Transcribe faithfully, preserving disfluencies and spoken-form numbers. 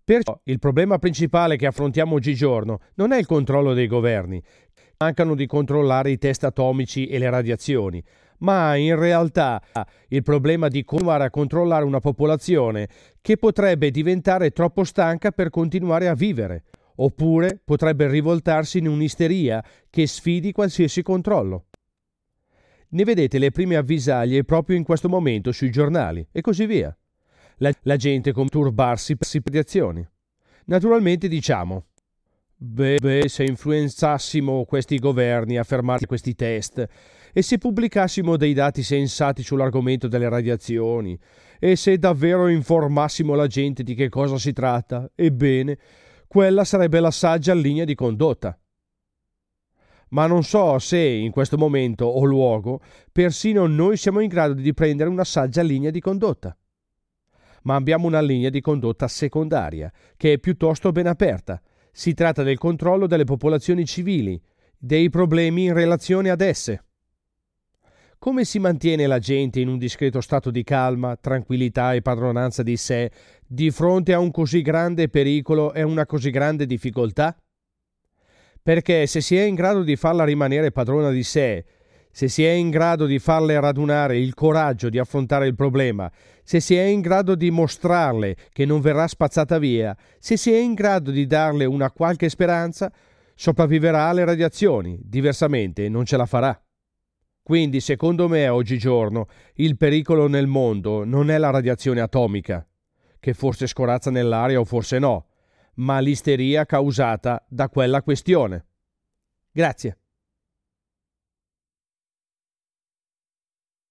Perciò il problema principale che affrontiamo oggigiorno non è il controllo dei governi, che mancano di controllare i test atomici e le radiazioni, ma in realtà il problema di continuare a controllare una popolazione che potrebbe diventare troppo stanca per continuare a vivere, oppure potrebbe rivoltarsi in un'isteria che sfidi qualsiasi controllo. Ne vedete le prime avvisaglie proprio in questo momento sui giornali e così via. La, la gente come turbarsi per radiazioni. Naturalmente diciamo, beh, beh, se influenzassimo questi governi a fermare questi test e se pubblicassimo dei dati sensati sull'argomento delle radiazioni e se davvero informassimo la gente di che cosa si tratta, ebbene, quella sarebbe la saggia linea di condotta. Ma non so se in questo momento o luogo persino noi siamo in grado di prendere una saggia linea di condotta. Ma abbiamo una linea di condotta secondaria, che è piuttosto ben aperta. Si tratta del controllo delle popolazioni civili, dei problemi in relazione ad esse. Come si mantiene la gente in un discreto stato di calma, tranquillità e padronanza di sé di fronte a un così grande pericolo e una così grande difficoltà? Perché se si è in grado di farla rimanere padrona di sé, se si è in grado di farle radunare il coraggio di affrontare il problema, se si è in grado di mostrarle che non verrà spazzata via, se si è in grado di darle una qualche speranza, sopravviverà alle radiazioni, diversamente non ce la farà. Quindi, secondo me, oggigiorno, il pericolo nel mondo non è la radiazione atomica, che forse scorazza nell'aria o forse no, ma l'isteria causata da quella questione. Grazie.